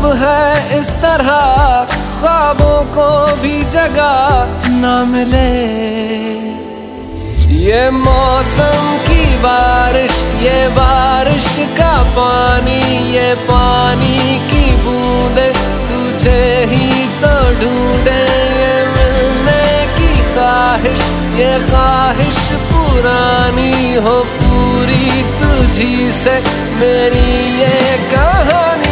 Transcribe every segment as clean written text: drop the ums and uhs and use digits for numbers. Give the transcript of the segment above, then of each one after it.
है इस तरह ख्वाबों को भी जगह ना मिले। ये मौसम की बारिश, ये बारिश का पानी, ये पानी की बूंदे तुझे ही तो ढूंढे। ये मिलने की ख्वाहिश, ये ख्वाहिश पुरानी हो पूरी तुझी से मेरी ये कहानी।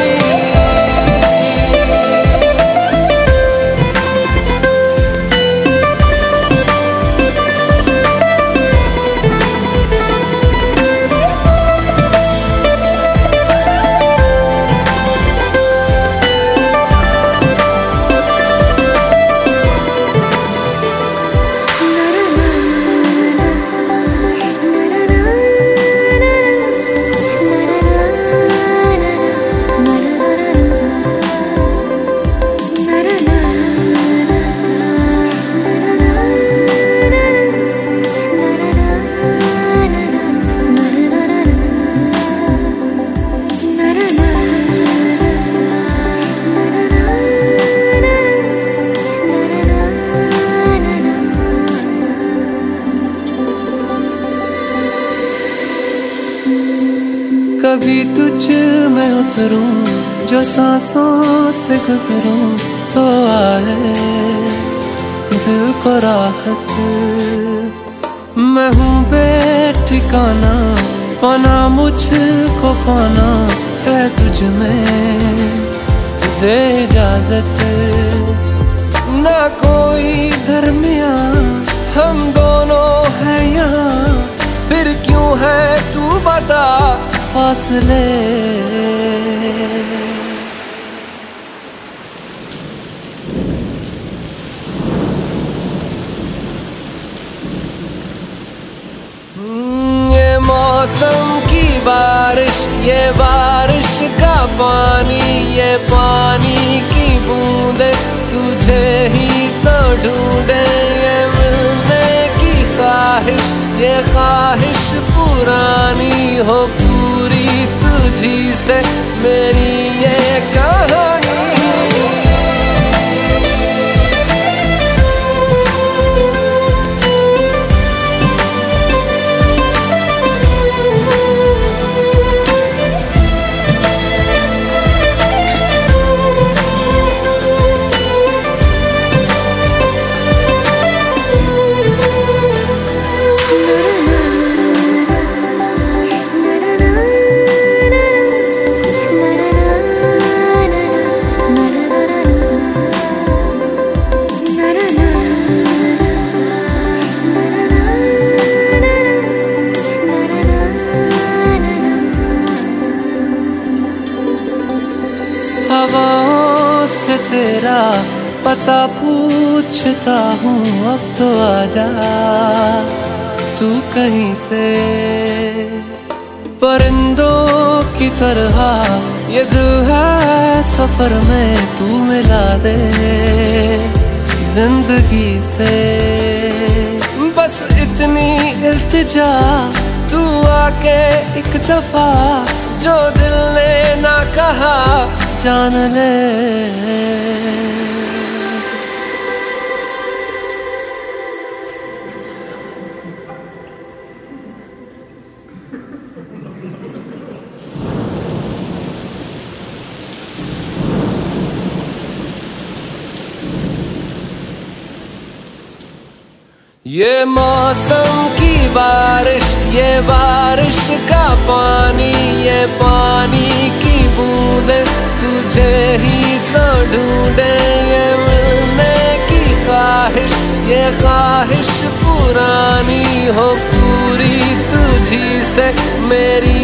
कभी तुझ में उतरूं, जो सांसों से गुजरूं तो आए दिल को राहत। मैं हूँ बेठिकाना, पाना मुझको पाना है तुझ में, दे इजाजत। ना कोई दरमिया हम दोनों हैं यहाँ, फिर क्यों है तू बता फासले। ये मौसम की बारिश, ये बारिश का पानी, ये पानी की बूंदे तुझे ही तो ढूंढे। ये मिलने की ख्वाहिश, ये ख्वाहिश पुरानी हो पूरी तुझी से मेरी ये कहानी। हवाओं से तेरा पता पूछता हूँ, अब तो आजा तू कहीं से। परिंदों की तरह ये दिल है सफर में, तू मिला दे जिंदगी से। बस इतनी इल्तिजा तू आके एक दफा, जो दिल ने ना कहा जान ले। ये मौसम की बारिश, ये बारिश का पानी, ये पानी की बूंदे तुझे ही तो ढूंढे। ये मिलने की ख्वाहिश, ये ख्वाहिश पुरानी हो पूरी तुझी से मेरी